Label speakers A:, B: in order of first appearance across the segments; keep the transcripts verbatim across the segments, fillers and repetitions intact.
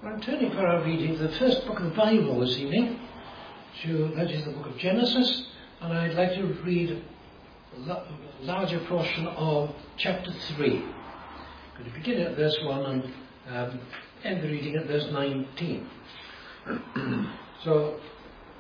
A: I'm turning for our reading to the first book of the Bible this evening. So that is the book of Genesis, and I'd like to read a larger portion of chapter three. I'm going to begin at verse one and um, end the reading at verse nineteen. So,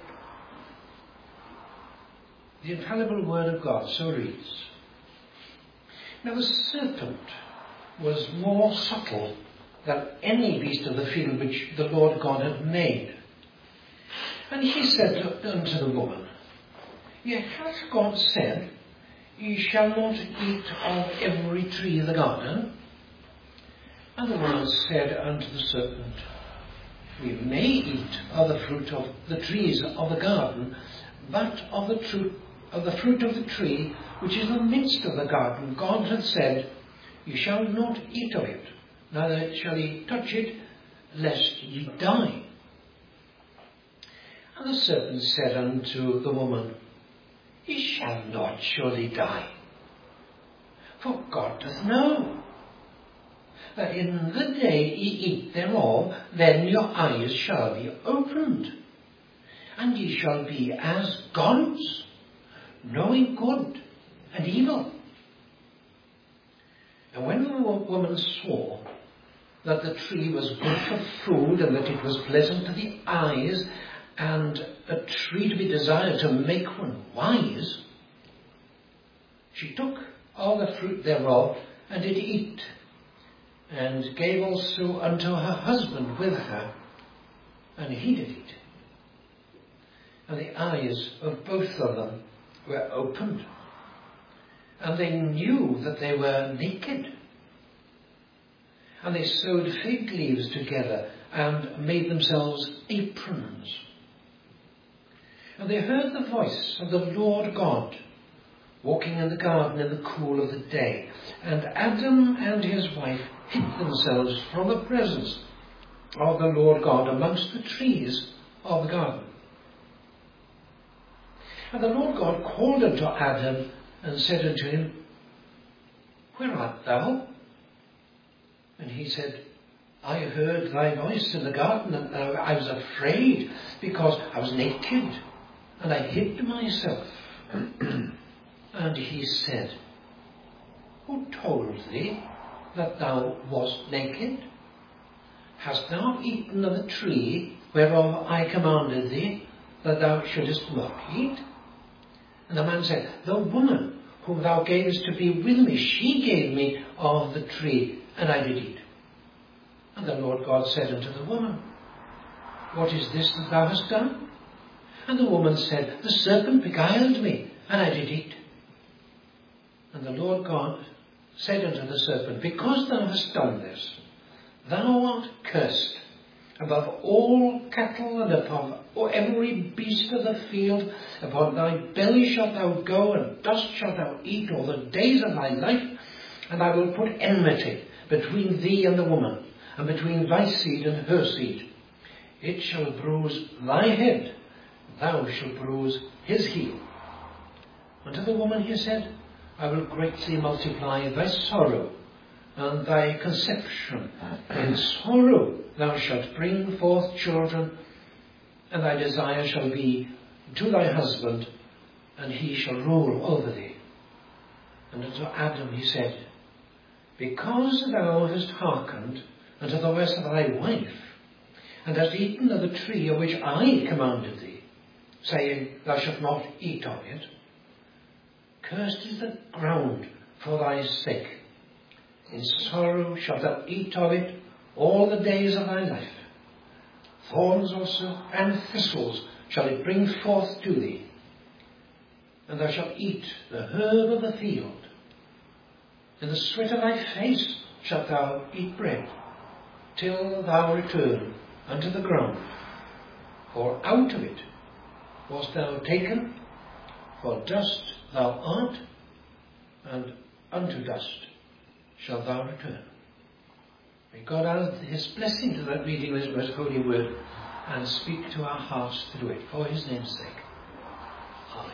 A: the infallible word of God so reads, "Now the serpent was more subtle than any beast of the field which the Lord God had made. And he said unto the woman, Yet hath God said, Ye shall not eat of every tree of the garden? And the woman said unto the serpent, We may eat of the fruit of the trees of the garden, but of the, tru- of the fruit of the tree which is in the midst of the garden, God hath said, Ye shall not eat of it, neither shall ye touch it, lest ye die. And the serpent said unto the woman, Ye shall not surely die. For God doth know that in the day ye eat thereof, then your eyes shall be opened, and ye shall be as gods, knowing good and evil. And when the woman saw that the tree was good for food, and that it was pleasant to the eyes, and a tree to be desired to make one wise, she took all the fruit thereof, and did eat, and gave also unto her husband with her, and he did eat. And the eyes of both of them were opened, and they knew that they were naked. And they sewed fig leaves together and made themselves aprons. And they heard the voice of the Lord God walking in the garden in the cool of the day. And Adam and his wife hid themselves from the presence of the Lord God amongst the trees of the garden. And the Lord God called unto Adam and said unto him, Where art thou? And he said, I heard thy voice in the garden, and I was afraid, because I was naked, and I hid myself. And he said, Who told thee that thou wast naked? Hast thou eaten of the tree whereof I commanded thee, that thou shouldest not eat? And the man said, The woman whom thou gavest to be with me, she gave me of the tree, and I did eat. And the Lord God said unto the woman, What is this that thou hast done? And the woman said, The serpent beguiled me, and I did eat. And the Lord God said unto the serpent, Because thou hast done this, thou art cursed above all cattle and above every beast of the field. Upon thy belly shalt thou go, and dust shalt thou eat all the days of thy life. And I will put enmity between thee and the woman, and between thy seed and her seed. It shall bruise thy head, thou shalt bruise his heel. And to the woman he said, I will greatly multiply thy sorrow and thy conception. In sorrow thou shalt bring forth children, and thy desire shall be to thy husband, and he shall rule over thee. And unto Adam he said, Because thou hast hearkened unto the voice of thy wife, and hast eaten of the tree of which I commanded thee, saying, Thou shalt not eat of it, cursed is the ground for thy sake. In sorrow shalt thou eat of it all the days of thy life. Thorns also and thistles shall it bring forth to thee. And thou shalt eat the herb of the field. In the sweat of thy face shalt thou eat bread, till thou return unto the ground. For out of it wast thou taken, for dust thou art, and unto dust shalt thou return. May God add his blessing to that reading of his most holy word, and speak to our hearts through it, for his name's sake. Amen.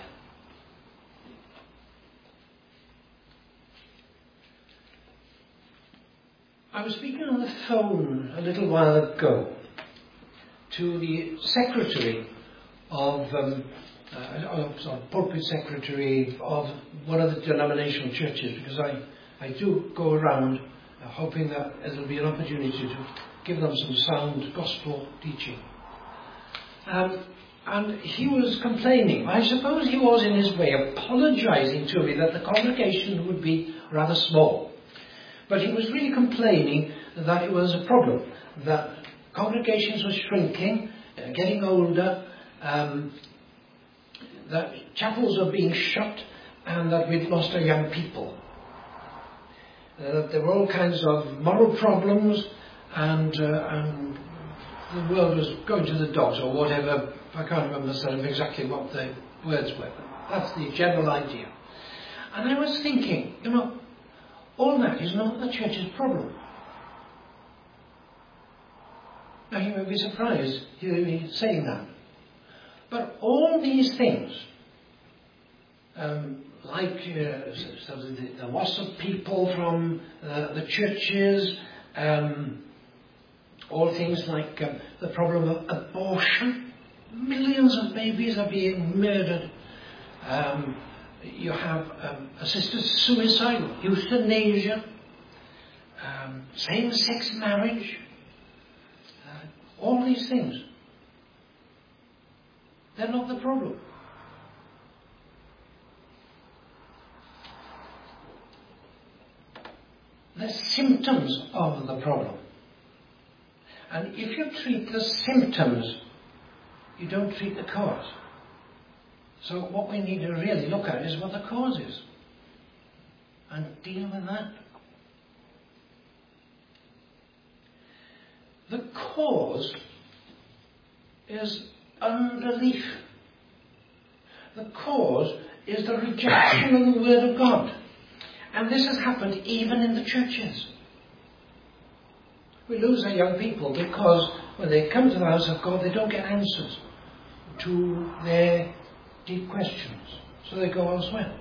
A: I was speaking on the phone a little while ago to the secretary of, um, uh, of, of pulpit secretary of one of the denominational churches, because I, I do go around uh, hoping that there will be an opportunity to give them some sound gospel teaching. Um, and he was complaining. I suppose he was in his way apologising to me that the congregation would be rather small. But he was really complaining that it was a problem, that congregations were shrinking, uh, getting older, um, that chapels were being shut, and that we'd lost our young people. Uh, that there were all kinds of moral problems, and, uh, and the world was going to the dogs, or whatever. I can't remember sort of exactly what the words were. That's the general idea. And I was thinking, you know, all that is not the church's problem. Now you may be surprised hearing me saying that. But all these things, um, like uh, so the, the loss of people from uh, the churches, um, all things like um, the problem of abortion. Millions of babies are being murdered. Um, you have um, assisted suicide, euthanasia, um, same-sex marriage, uh, all these things. They're not the problem. They're symptoms of the problem. And if you treat the symptoms, you don't treat the cause. So what we need to really look at is what the cause is, and deal with that. The cause is unbelief. The cause is the rejection of the Word of God. And this has happened even in the churches. We lose our young people because when they come to the house of God, they don't get answers to their deep questions. So they go elsewhere.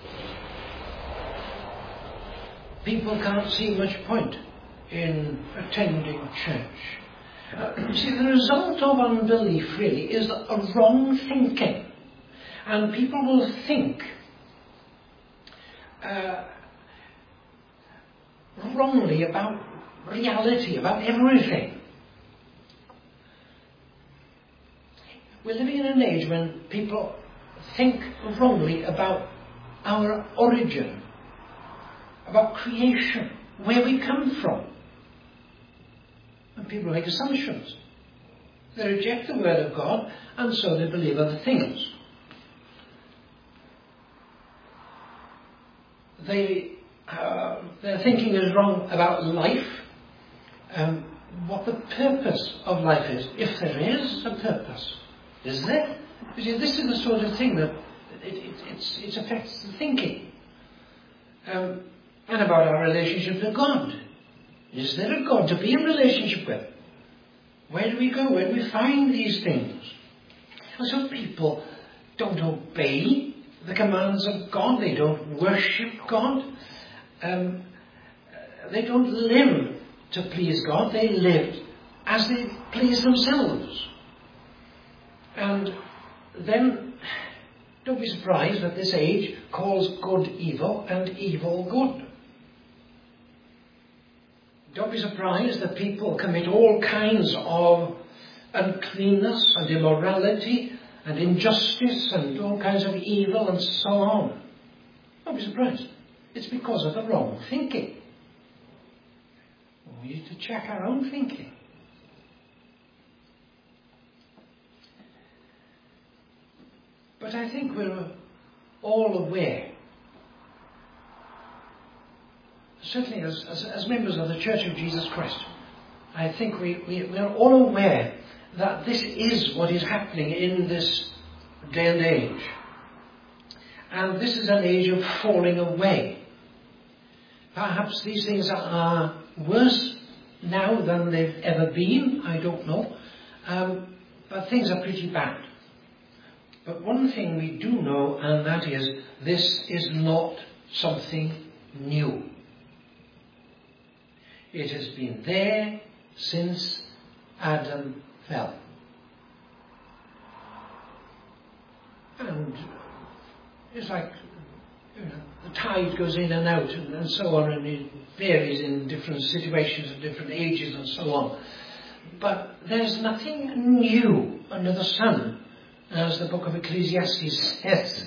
A: People can't see much point in attending church. Uh, you see, the result of unbelief really is a wrong thinking. And people will think uh, wrongly about reality, about everything. We're living in an age when people think wrongly about our origin, about creation, where we come from. And people make assumptions. They reject the Word of God, and so they believe other things. They, uh, their thinking is wrong about life, um, what the purpose of life is, if there is a purpose. Is there? You see, this is the sort of thing that it, it, it's, it affects the thinking. Um, and about our relationship with God. Is there a God to be in relationship with? Where do we go? Where do we find these things? And so people don't obey the commands of God. They don't worship God. Um, they don't live to please God. They live as they please themselves. And then, don't be surprised that this age calls good evil and evil good. Don't be surprised that people commit all kinds of uncleanness and immorality and injustice and all kinds of evil and so on. Don't be surprised. It's because of the wrong thinking. We need to check our own thinking. But I think we're all aware, certainly as, as, as members of the Church of Jesus Christ, I think we, we, we are all aware that this is what is happening in this day and age. And this is an age of falling away. Perhaps these things are worse now than they've ever been, I don't know. Um, but things are pretty bad. But one thing we do know, and that is, this is not something new. It has been there since Adam fell. and it's like, you know, the tide goes in and out and, and so on, and it varies in different situations and different ages and so on. But there's nothing new under the sun, as the book of Ecclesiastes says.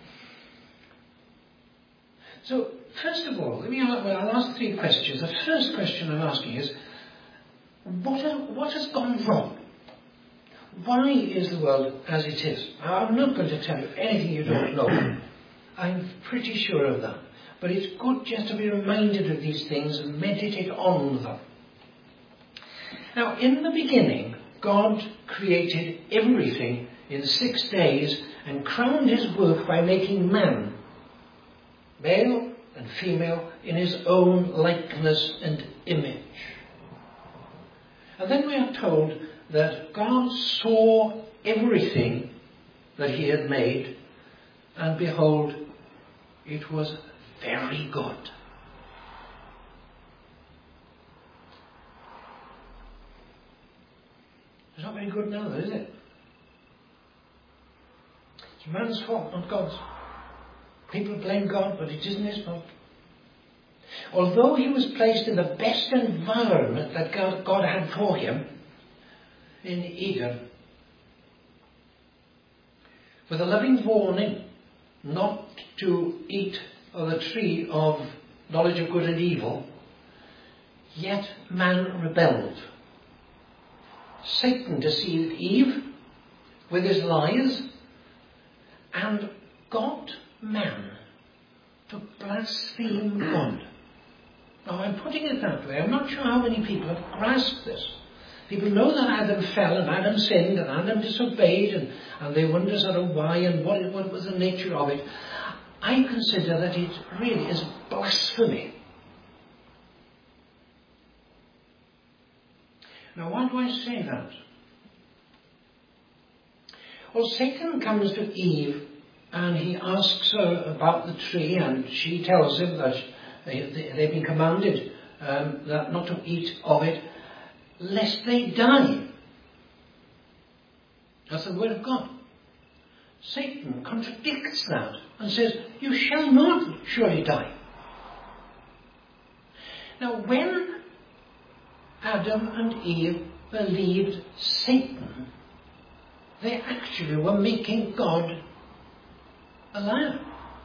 A: So, first of all, let me ask, well, I'll ask three questions. The first question I'm asking is, what, are, what has gone wrong? Why is the world as it is? I'm not going to tell you anything you don't know. I'm pretty sure of that. But it's good just to be reminded of these things and meditate on them. Now, in the beginning, God created everything in six days and crowned his work by making man, male and female, in his own likeness and image. And then we are told that God saw everything that he had made, and behold, it was very good. It's not very good now, though, is it? It's man's fault, not God's. People blame God, but it isn't his fault. Although he was placed in the best environment that God, God had for him, in Eden, with a loving warning not to eat of the tree of knowledge of good and evil, yet man rebelled. Satan deceived Eve with his lies and got man to blaspheme God. Now, I'm putting it that way. I'm not sure how many people have grasped this. People know that Adam fell and Adam sinned and Adam disobeyed, and, and they wonder sort of why and what, what was the nature of it. I consider that it really is blasphemy. Now, why do I say that? Well, Satan comes to Eve and he asks her about the tree, and she tells him that they, they, they've been commanded um, that not to eat of it, lest they die. That's the word of God. Satan contradicts that and says, you shall not surely die. Now, when Adam and Eve believed Satan, they actually were making God a liar.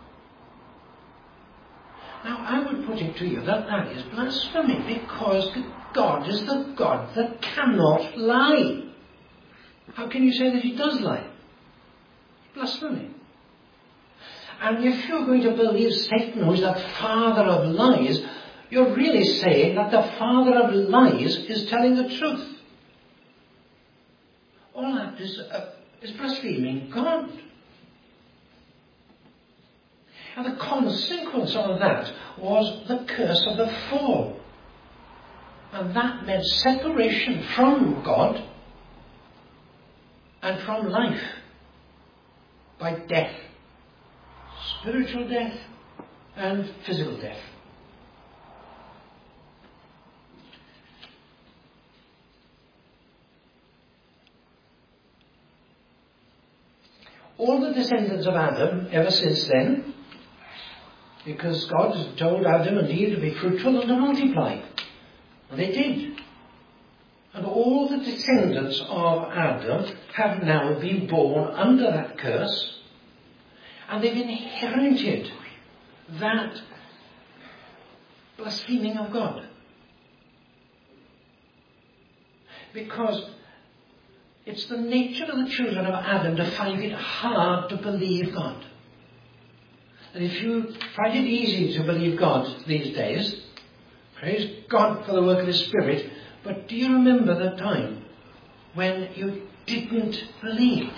A: Now, I would put it to you that that is blasphemy, because God is the God that cannot lie. How can you say that he does lie? Blasphemy. And if you're going to believe Satan, who is the father of lies, you're really saying that the father of lies is telling the truth. All that is, uh, is blaspheming God. And the consequence of that was the curse of the fall. And that meant separation from God and from life by death. Spiritual death and physical death. All the descendants of Adam ever since then, because God has told Adam and Eve to be fruitful and to multiply. And they did. And all the descendants of Adam have now been born under that curse, and they've inherited that blaspheming of God. Because it's the nature of the children of Adam to find it hard to believe God. And if you find it easy to believe God these days, praise God for the work of His Spirit, but do you remember the time when you didn't believe?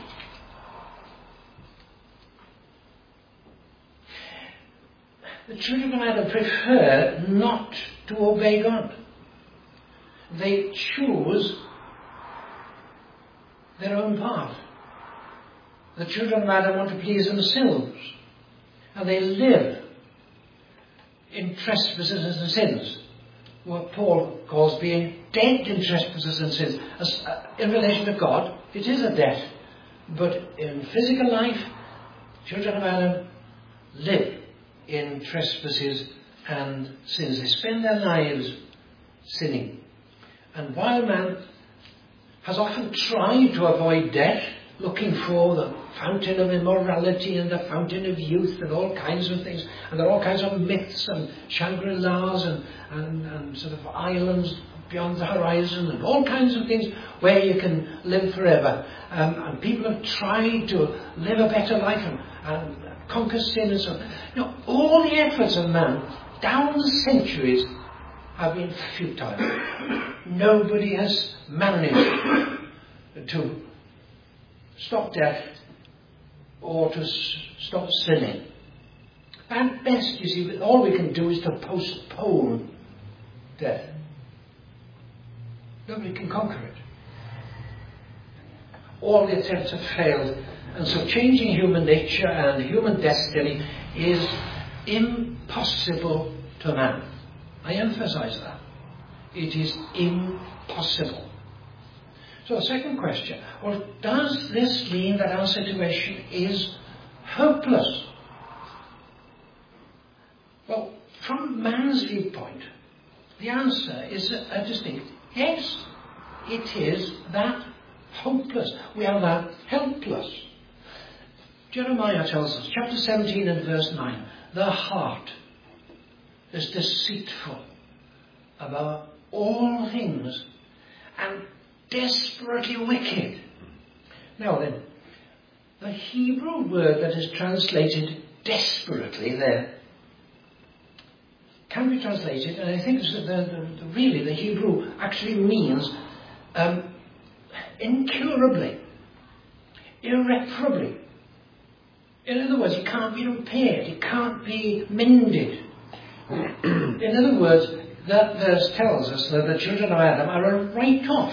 A: The children of Adam prefer not to obey God. They choose their own path. The children of Adam want to please themselves, and they live in trespasses and sins, what Paul calls being dead in trespasses and sins. As, uh, in relation to God, it is a death, but in physical life, children of Adam live in trespasses and sins. They spend their lives sinning. And while man has often tried to avoid death, looking for the fountain of immorality and the fountain of youth and all kinds of things, and there are all kinds of myths and Shangri-Las and, and, and sort of islands beyond the horizon and all kinds of things where you can live forever. Um, and people have tried to live a better life and, and conquer sin and so on. You know, all the efforts of man down the centuries have been futile. Nobody has managed to stop death or to s- stop sinning. At best, you see, all we can do is to postpone death. Nobody can conquer it. All the attempts have failed, and so changing human nature and human destiny is impossible to man. I emphasize that. It is impossible. So the second question, well, does this mean that our situation is hopeless? Well, from man's viewpoint, the answer is a, a distinct yes. It is that hopeless. We are that helpless. Jeremiah tells us, chapter seventeen and verse nine, the heart is deceitful above all things and desperately wicked. Now then, the Hebrew word that is translated desperately there can be translated, and I think the, the, the, really the Hebrew actually means um, incurably, irreparably. In other words, it can't be repaired, it can't be mended. In other words, that verse tells us that the children of Adam are a write-off.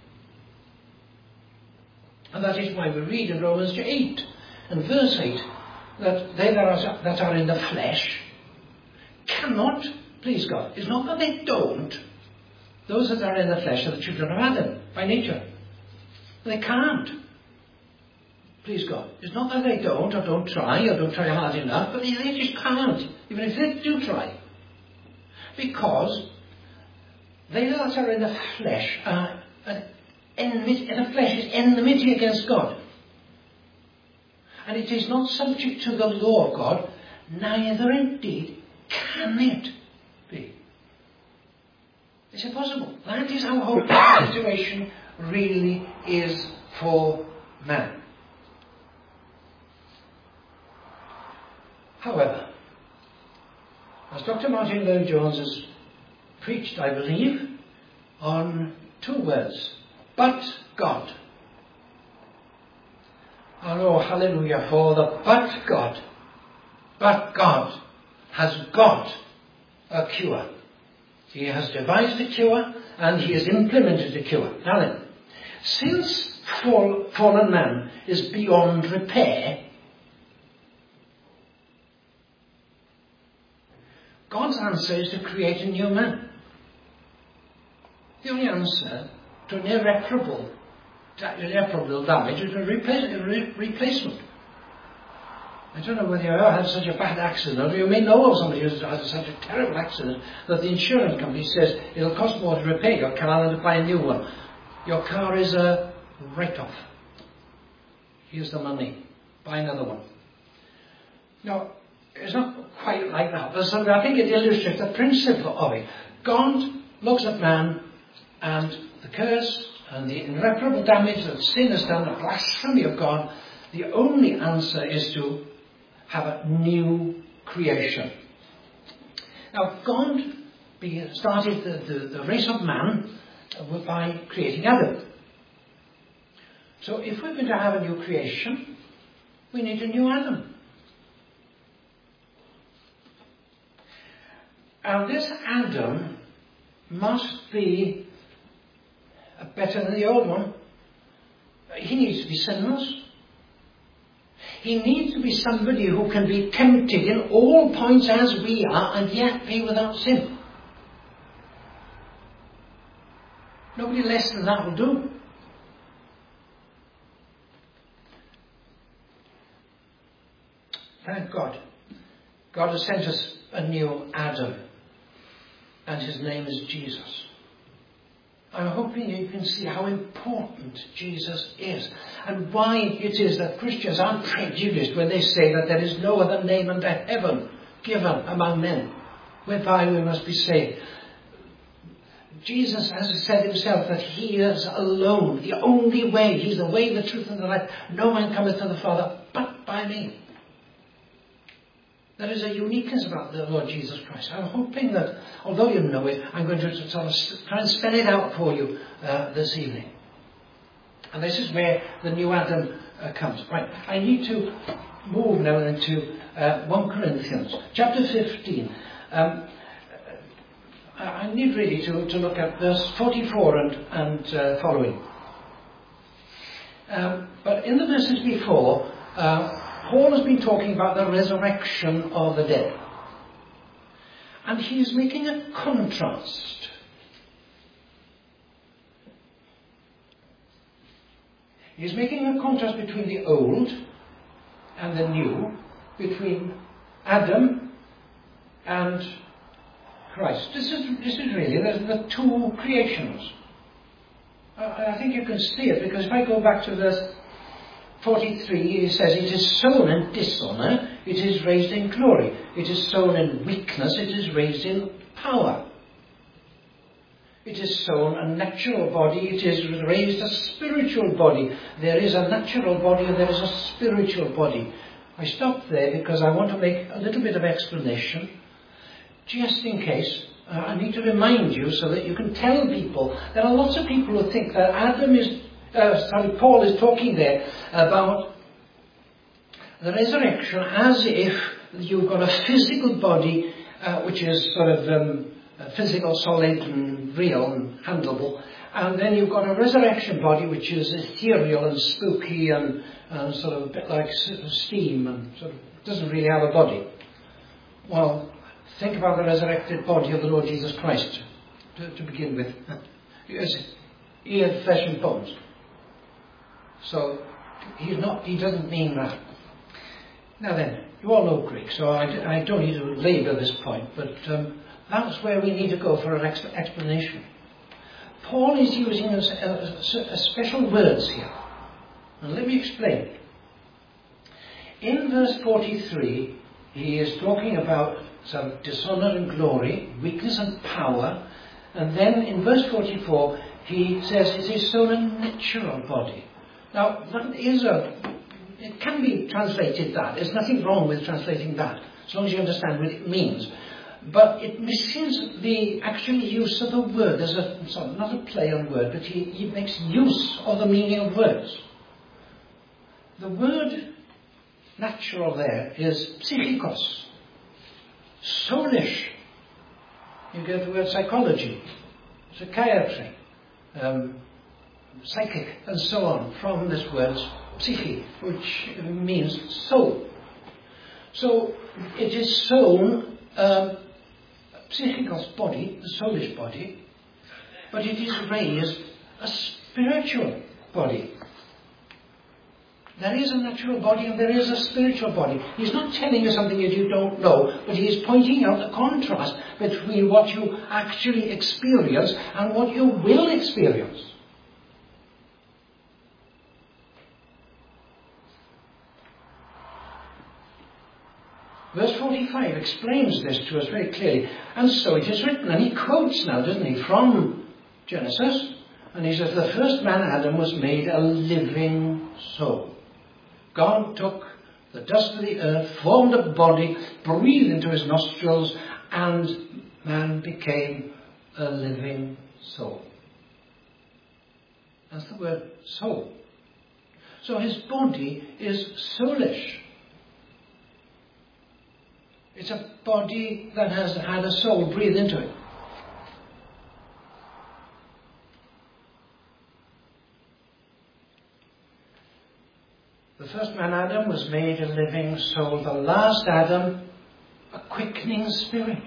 A: And that is why we read in Romans eight and verse eight that they that are, that are in the flesh cannot please God. It's not that they don't. Those that are in the flesh are the children of Adam by nature. They can't please God. It's not that they don't or don't try or don't try hard enough, but they, they just can't, even if they do try. Because they that are in the flesh are an enmity, and the flesh is enmity against God. And it is not subject to the law of God, neither indeed can it be. It's impossible. That is how hopeless the situation really is for man. However, as Doctor Martin Lloyd-Jones has preached, I believe, on two words, but God. And oh, hallelujah for the but God. But God has got a cure. He has devised a cure and he has implemented a cure. Now then, since fall, fallen man is beyond repair, God's answer is to create a new man. The only answer to an irreparable, irreparable damage is a replace, re- replacement. I don't know whether you ever had such a bad accident, or you may know of somebody who's had such a terrible accident that the insurance company says it'll cost more to repair your car than to buy a new one. Your car is a write-off. Here's the money. Buy another one. Now, it's not quite like that, but I think it illustrates the principle of it. God looks at man and the curse and the irreparable damage that sin has done, the blasphemy of God. The only answer is to have a new creation. Now, God started the, the, the race of man by creating Adam. So if we're going to have a new creation, we need a new Adam. And this Adam must be better than the old one. He needs to be sinless. He needs to be somebody who can be tempted in all points as we are and yet be without sin. Nobody less than that will do. thank God. God has sent us a new Adam, and his name is Jesus. I'm hoping you can see how important Jesus is, and why it is that Christians aren't prejudiced when they say that there is no other name under heaven given among men whereby we must be saved. Jesus has said himself that he is alone, the only way. He's the way, the truth, and the life. No man cometh to the Father but by me. There is a uniqueness about the Lord Jesus Christ. I'm hoping that, although you know it, I'm going to sort of try and spell it out for you uh, this evening. And this is where the new Adam uh, comes. Right, I need to move now into uh, First Corinthians, chapter fifteen. Um, I need really to, to look at verse forty-four and, and uh, following. Um, but in the verses before, uh, Paul has been talking about the resurrection of the dead. And he's making a contrast. He's making a contrast between the old and the new, between Adam and Christ. This is, this is really the, the two creations. I, I think you can see it, because if I go back to verse forty-three, he says, it is sown in dishonour, it is raised in glory. It is sown in weakness, it is raised in power. It is sown a natural body, it is raised a spiritual body. There is a natural body and there is a spiritual body. I stop there because I want to make a little bit of explanation. Just in case, uh, I need to remind you so that you can tell people. There are lots of people who think that Adam is, uh, sorry, Paul is talking there about the resurrection as if you've got a physical body uh, which is sort of um, physical, solid and real and handleable, and then you've got a resurrection body which is ethereal and spooky and, and sort of a bit like steam and sort of doesn't really have a body. Well, think about the resurrected body of the Lord Jesus Christ to, to begin with. He had flesh and bones. So he's not. He doesn't mean that. Now then, you all know Greek, so I, I don't need to labour this point, but um, that's where we need to go for an ex- explanation. Paul is using a, a, a special words here, and let me explain. In verse forty-three, he is talking about some dishonour and glory, weakness and power. And then in verse forty-four, he says it is sown a natural body. Now, that is a, it can be translated that. There's nothing wrong with translating that, as long as you understand what it means. But it misses the actual use of the word. There's a, sorry, not a play on word, but he, he makes use of the meaning of words. The word natural there is psychikos. Soulish. You get the word psychology, psychiatry, um, psychic, and so on, from this word psyche, which means soul. So it is sown um, psychikos body, the soulish body, but it is raised a spiritual body. There is a natural body and there is a spiritual body. He's not telling you something that you don't know, but he is pointing out the contrast between what you actually experience and what you will experience. Verse forty-five explains this to us very clearly. And so it is written, and he quotes now, doesn't he, from Genesis. And he says, the first man, Adam, was made a living soul. God took the dust of the earth, formed a body, breathed into his nostrils, and man became a living soul. That's the word soul. So his body is soulish. It's a body that has had a soul breathed into it. The first man, Adam, was made a living soul. The last Adam, a quickening spirit.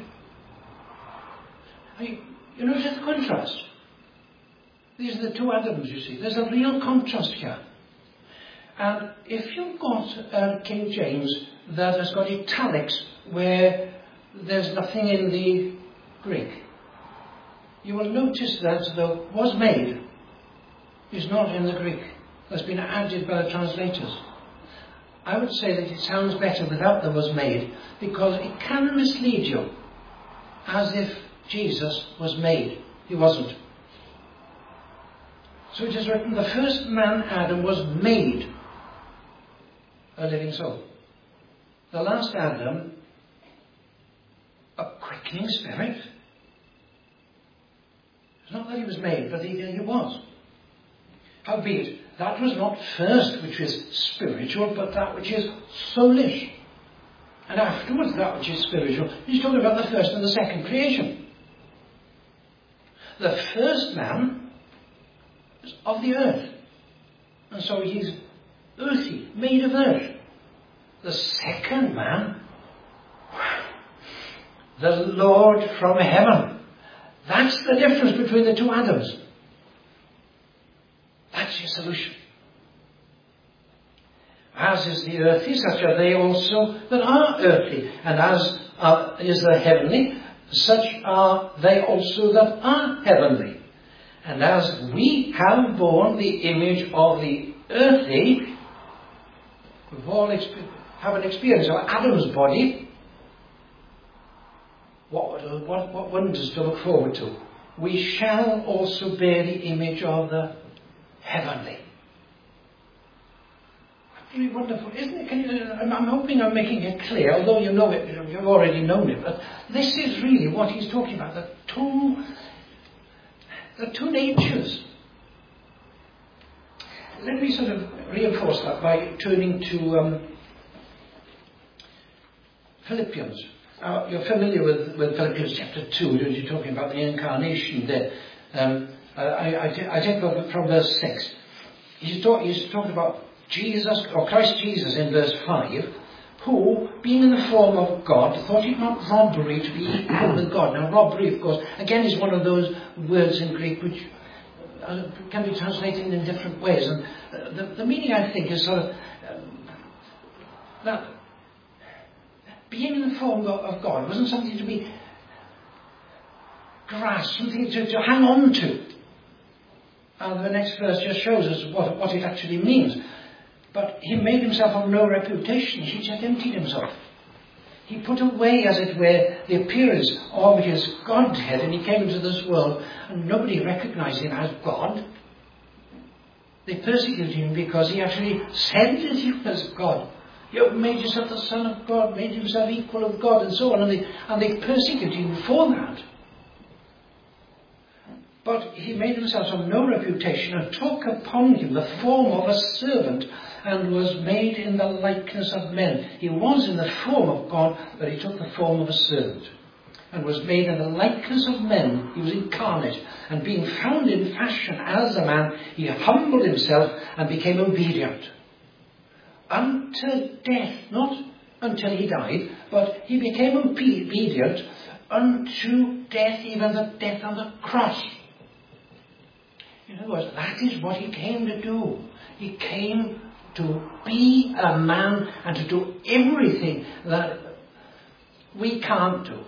A: You, you notice the contrast? These are the two Adams, you see. There's a real contrast here. And if you've got uh, King James that has got italics where there's nothing in the Greek, you will notice that the was made is not in the Greek. That's been added by the translators. I would say that it sounds better without the was made, because it can mislead you as if Jesus was made. He wasn't. So it is written, the first man, Adam, was made a living soul. The last Adam, a quickening spirit. It's not that he was made, but he, he was. Howbeit, that was not first which is spiritual, but that which is soulish. And afterwards that which is spiritual. He's talking about the first and the second creation. The first man is of the earth. And so he's earthy, made of earth. The second man, the Lord from heaven. That's the difference between the two Adams. That's your solution. As is the earthly, such are they also that are earthly. And as uh, is the heavenly, such are they also that are heavenly. And as we have borne the image of the earthly, we've all exp- have an experience of Adam's body. What, what, what wonders to look forward to. We shall also bear the image of the heavenly. Really wonderful, isn't it? Can you, I'm, I'm hoping I'm making it clear, although you know it, you've already known it, but this is really what he's talking about, the two, the two natures. Let me sort of reinforce that by turning to um, Philippians. Uh, you're familiar with, with Philippians chapter two, don't you? Talking about the incarnation there. Um, uh, I, I, I take from verse six. He's, talk, he's talking about Jesus, or Christ Jesus in verse five, who, being in the form of God, thought it not robbery to be equal with God. Now, robbery, of course, again is one of those words in Greek which uh, can be translated in different ways. And uh, the, the meaning, I think, is sort of um, that being in the form of God wasn't something to be grasped, something to, to hang on to. And the next verse just shows us what, what it actually means. But he made himself of no reputation. He just emptied himself. He put away, as it were, the appearance of his Godhead, and he came into this world, and nobody recognized him as God. They persecuted him because he actually said that he was God. You made yourself the Son of God, made himself equal of God, and so on. And they, and they persecuted him for that. But he made himself of no reputation, and took upon him the form of a servant, and was made in the likeness of men. He was in the form of God, but he took the form of a servant, and was made in the likeness of men. He was incarnate, and being found in fashion as a man, he humbled himself and became obedient unto death, not until he died, but he became obedient unto death, even the death on the cross. In other words, that is what he came to do. He came to be a man and to do everything that we can't do.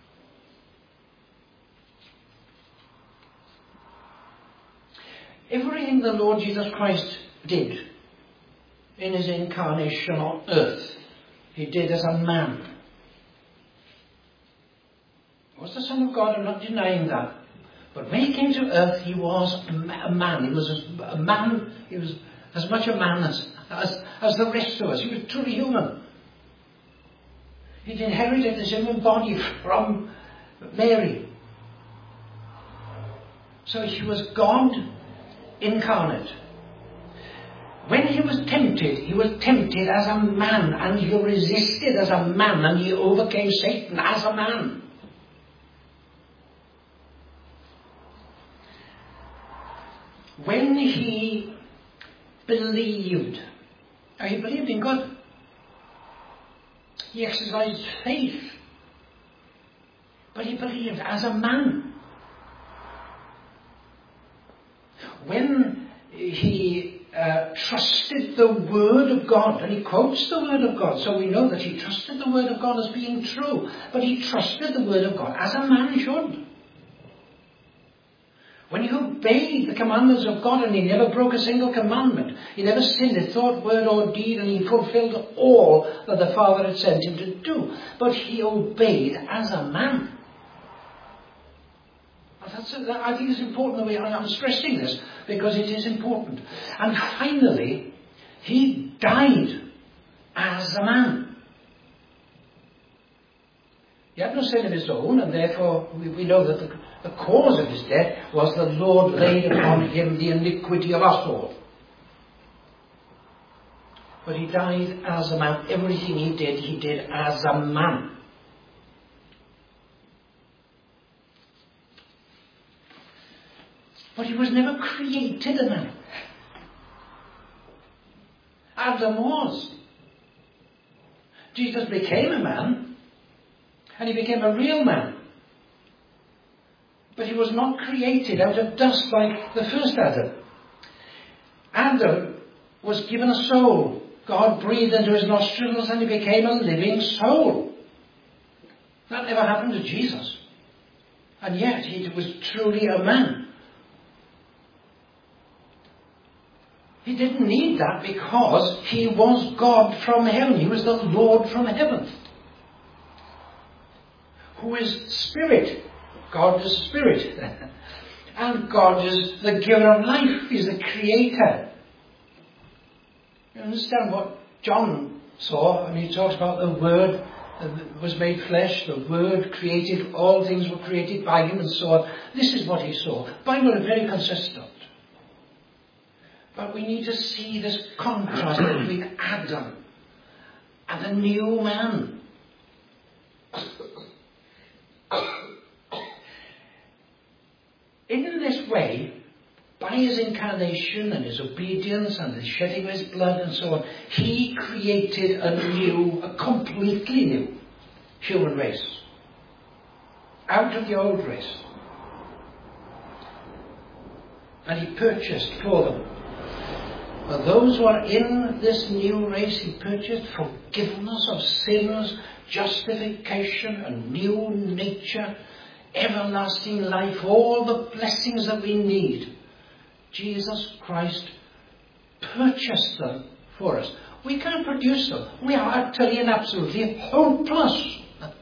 A: Everything the Lord Jesus Christ did in his incarnation on earth, he did as a man. He was the Son of God, I'm not denying that. But when he came to earth, he was a man. He was a man, he was as much a man as, as, as the rest of us. He was truly human. He'd inherited this human body from Mary. So he was God incarnate. When he was tempted, he was tempted as a man, and he resisted as a man, and he overcame Satan as a man. When he believed, or he believed in God, he exercised faith, but he believed as a man. When he uh, trusted the Word of God. And he quotes the Word of God, so we know that he trusted the Word of God as being true. But he trusted the Word of God as a man should. When he obeyed the commandments of God, and he never broke a single commandment, he never sinned in thought, word or deed, and he fulfilled all that the Father had sent him to do. But he obeyed as a man. That's, I think it's important that we, I'm stressing this because it is important. And finally, he died as a man. He had no sin of his own, and therefore we, we know that the, the cause of his death was the Lord laid upon him the iniquity of us all. But he died as a man. Everything he did, he did as a man. But he was never created a man. Adam was. Jesus became a man, and he became a real man. But he was not created out of dust like the first Adam. Adam was given a soul. God breathed into his nostrils and he became a living soul. That never happened to Jesus. And yet he was truly a man. He didn't need that because he was God from heaven. He was the Lord from heaven. Who is spirit. God is spirit. And God is the giver of life. He's the creator. You understand what John saw when he talks about the Word that was made flesh, the Word created, all things were created by him and so on. This is what he saw. The Bible is very consistent. But we need to see this contrast between Adam and the new man. In this way, by his incarnation and his obedience and the shedding of his blood and so on, he created a new, a completely new human race. Out of the old race. And he purchased for them. For those who are in this new race, he purchased forgiveness of sins, justification, a new nature, everlasting life, all the blessings that we need. Jesus Christ purchased them for us. We can't produce them. We are utterly and absolutely hopeless.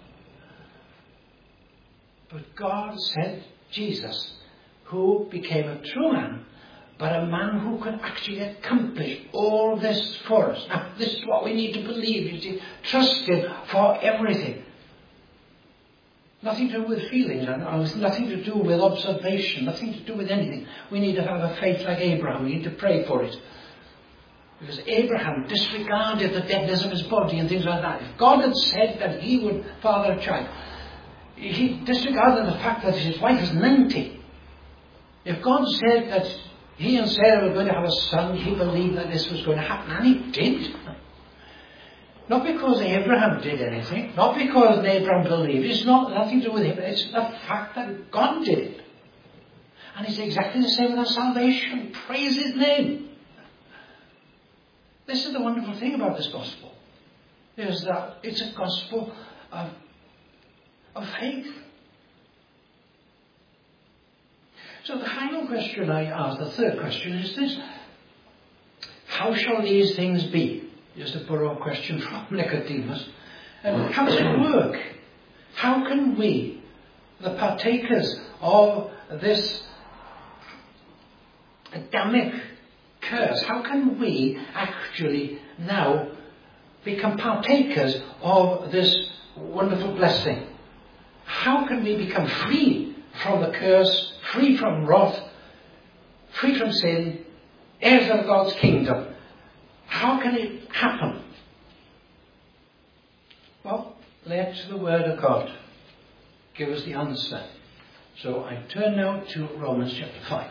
A: But God sent Jesus, who became a true man, but a man who could actually accomplish all this for us. Now, this is what we need to believe, you see. Trust him for everything. Nothing to do with feelings, and nothing to do with observation, nothing to do with anything. We need to have a faith like Abraham. We need to pray for it. Because Abraham disregarded the deadness of his body and things like that. If God had said that he would father a child, he disregarded the fact that his wife was ninety. If God said that he and Sarah were going to have a son, he believed that this was going to happen, and he did. Not because Abraham did anything, not because Abraham believed. It's not nothing to do with him. It's the fact that God did it. And it's exactly the same with our salvation. Praise his name. This is the wonderful thing about this gospel. Is that it's a gospel of, of faith. So the final question I ask, the third question, is this. How shall these things be? Just a borrow question from Nicodemus. And how does it work? How can we, the partakers of this Adamic curse, how can we actually now become partakers of this wonderful blessing? How can we become free from the curse, free from wrath, free from sin, heirs of God's kingdom? How can it happen? Well, let the Word of God give us the answer. So I turn now to Romans chapter five.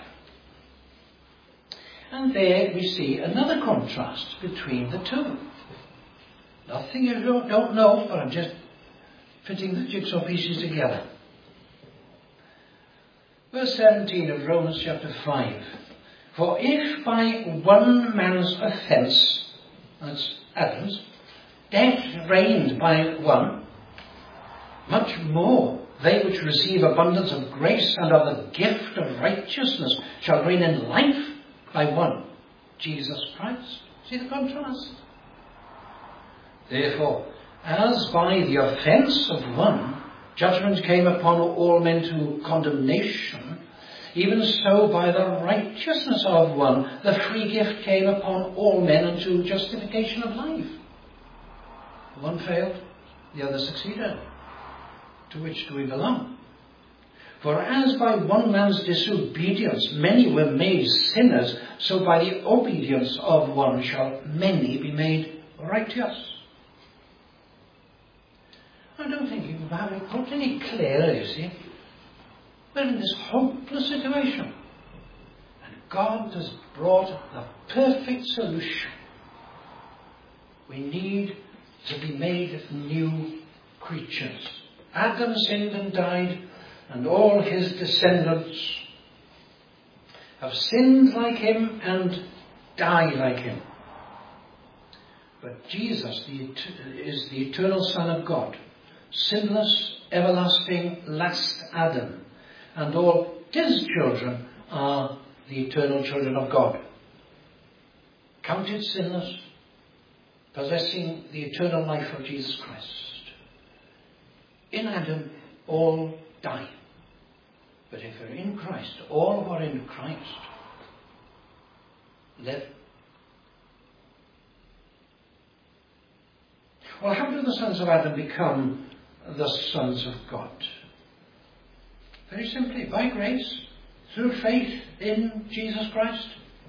A: And there we see another contrast between the two. Nothing you don't, don't know, but I'm just fitting the jigsaw pieces together. Verse seventeen of Romans chapter five. For if by one man's offence, that's Adam's, death reigned by one, much more they which receive abundance of grace and of the gift of righteousness shall reign in life by one, Jesus Christ. See the contrast? Therefore, as by the offence of one, judgment came upon all men to condemnation, even so by the righteousness of one, the free gift came upon all men unto justification of life. One failed, the other succeeded. To which do we belong? For as by one man's disobedience many were made sinners, so by the obedience of one shall many be made righteous. I don't think you can have it put any clearer, you see. We're in this hopeless situation. And God has brought the perfect solution. We need to be made new creatures. Adam sinned and died, and all his descendants have sinned like him and die like him. But Jesus is the eternal Son of God, sinless, everlasting, last Adam, and all his children are the eternal children of God, counted sinless, possessing the eternal life of Jesus Christ. In Adam, all die. But if we're in Christ, all who are in Christ live. Well, how do the sons of Adam become the sons of God? Very simply, by grace, through faith in Jesus Christ.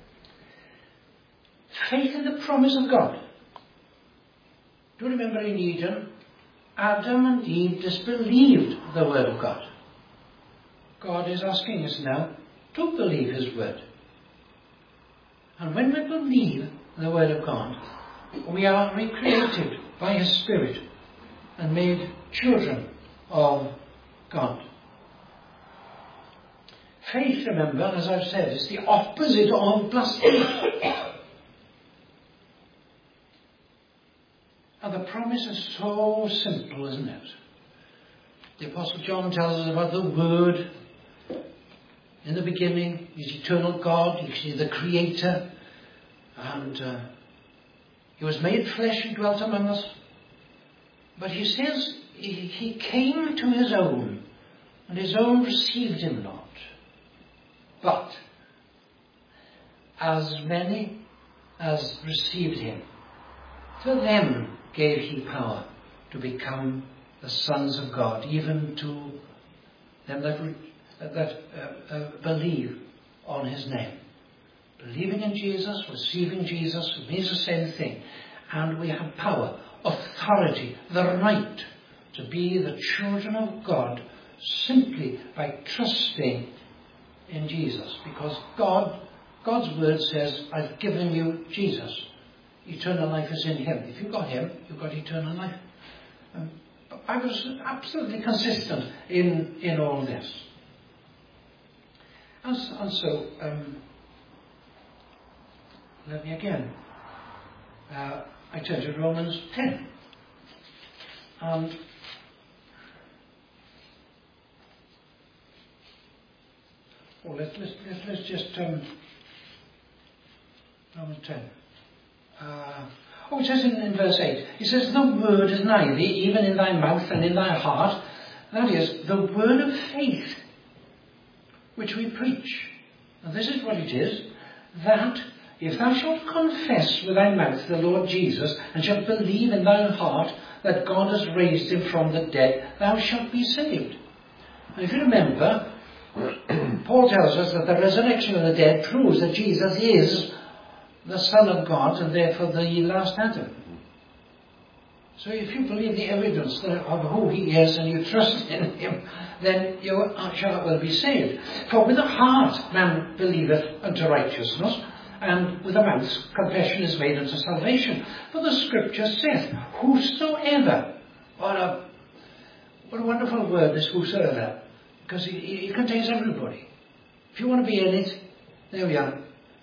A: Faith in the promise of God. Do you remember in Eden, Adam and Eve disbelieved the word of God. God is asking us now to believe his word. And when we believe the word of God, we are recreated by his Spirit and made children of God. Faith, remember, as I've said, is the opposite of blasphemy. And the promise is so simple, isn't it? The Apostle John tells us about the Word. In the beginning, he's eternal God, he's the Creator, and uh, he was made flesh and dwelt among us. But he says he, he came to his own, and his own received him not. But as many as received him, to them gave he power to become the sons of God, even to them that, that uh, uh, believe on his name. Believing in Jesus, receiving Jesus, means the same thing. And we have power, authority, the right to be the children of God simply by trusting in Jesus. Because God, God's word says, I've given you Jesus. Eternal life is in him. If you've got him, you've got eternal life. Um, I was absolutely consistent in, in all this. And, and so, um, let me again. Uh, I turn to Romans ten. And oh, let's, let's, let's, let's just, um, Romans ten. Uh, oh, it says in, in verse eight, it says, the word is nigh thee, even in thy mouth and in thy heart. That is, the word of faith, which we preach. And this is what it is, that if thou shalt confess with thy mouth the Lord Jesus, and shalt believe in thine heart that God has raised him from the dead, thou shalt be saved. And if you remember, Paul tells us that the resurrection of the dead proves that Jesus is the Son of God, and therefore the last Adam. So if you believe the evidence of who he is and you trust in him, then you shall well be saved. For with the heart man believeth unto righteousness, and with the mouth confession is made unto salvation. For the scripture saith, whosoever. What a, what a wonderful word, this whosoever. Because it, it contains everybody. If you want to be in it, there we are.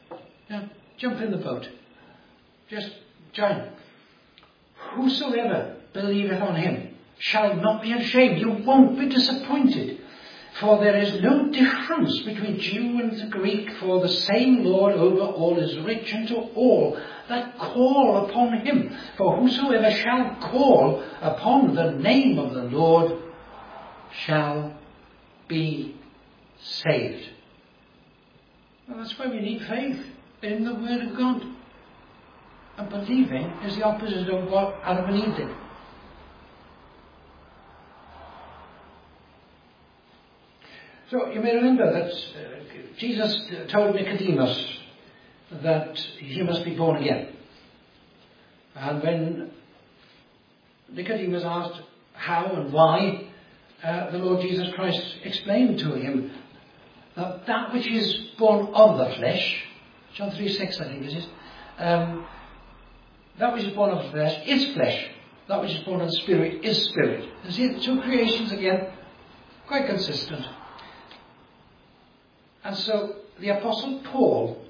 A: jump in the boat. Just join. Whosoever believeth on him shall not be ashamed. You won't be disappointed. For there is no difference between Jew and the Greek, for the same Lord over all is rich unto all that call upon him. For whosoever shall call upon the name of the Lord shall be saved. Well, that's why we need faith in the Word of God. And believing is the opposite of what Adam and Eve did. So you may remember that uh, Jesus told Nicodemus that he must be born again. And when Nicodemus asked how and why, uh, the Lord Jesus Christ explained to him that that which is born of the flesh, John three six I think it is, um, that which is born of the flesh is flesh. That which is born of the Spirit is spirit. You see, the two creations again, quite consistent. And so the Apostle Paul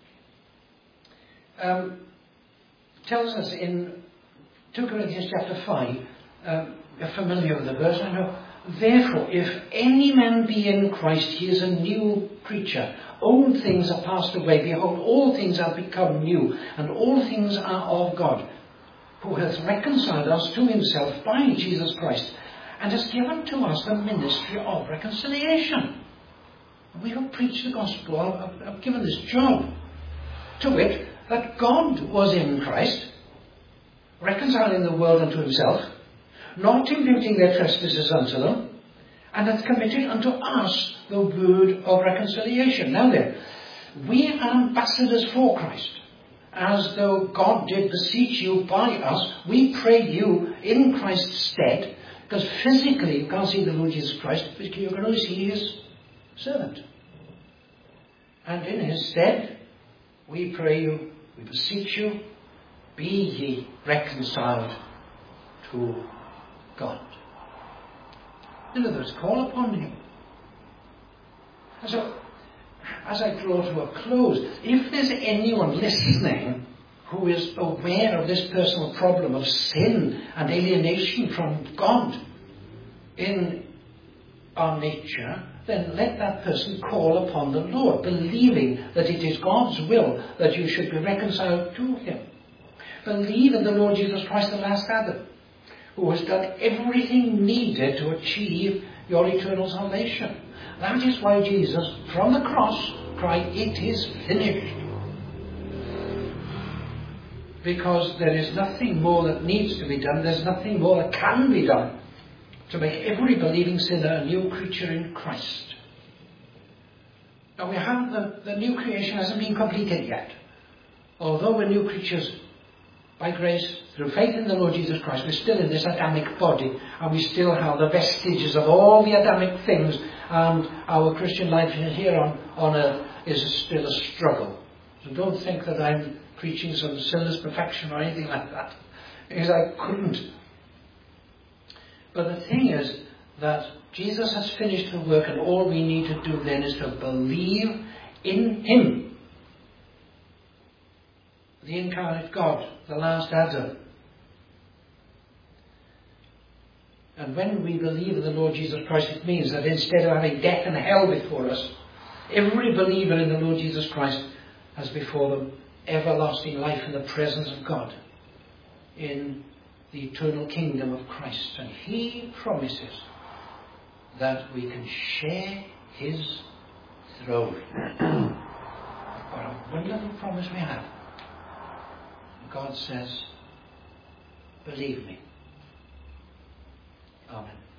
A: um, tells us in two Corinthians chapter five, um, you're familiar with the verse, I know. Therefore, if any man be in Christ, he is a new creature. Old things are passed away. Behold, all things are become new, and all things are of God, who hath reconciled us to himself by Jesus Christ, and has given to us the ministry of reconciliation. We have preached the gospel. I've, I've given this job to wit, that God was in Christ, reconciling the world unto himself, not imputing their trespasses unto them, and hath committed unto us the word of reconciliation. Now then, we are ambassadors for Christ, as though God did beseech you by us. We pray you in Christ's stead, because physically you can't see the Lord Jesus Christ, but you can only see his servant. And in his stead, we pray you, we beseech you, be ye reconciled to God. In other words, call upon him. And so, as I draw to a close, if there's anyone listening who is aware of this personal problem of sin and alienation from God in our nature, then let that person call upon the Lord, believing that it is God's will that you should be reconciled to him. Believe in the Lord Jesus Christ, the last Adam, who has done everything needed to achieve your eternal salvation. That is why Jesus, from the cross, cried, "It is finished." Because there is nothing more that needs to be done. There's nothing more that can be done to make every believing sinner a new creature in Christ. Now we have the, the new creation hasn't been completed yet. Although we're new creatures by grace, through faith in the Lord Jesus Christ, we're still in this Adamic body, and we still have the vestiges of all the Adamic things, and our Christian life here on, on earth is still a struggle. So don't think that I'm preaching some sinless perfection or anything like that, because I couldn't. But the thing is that Jesus has finished the work, and all we need to do then is to believe in him, the incarnate God, the last Adam. And when we believe in the Lord Jesus Christ, it means that instead of having death and hell before us, every believer in the Lord Jesus Christ has before them everlasting life in the presence of God in the eternal kingdom of Christ. And he promises that we can share his throne. What a wonderful promise we have. God says, believe me. Amen.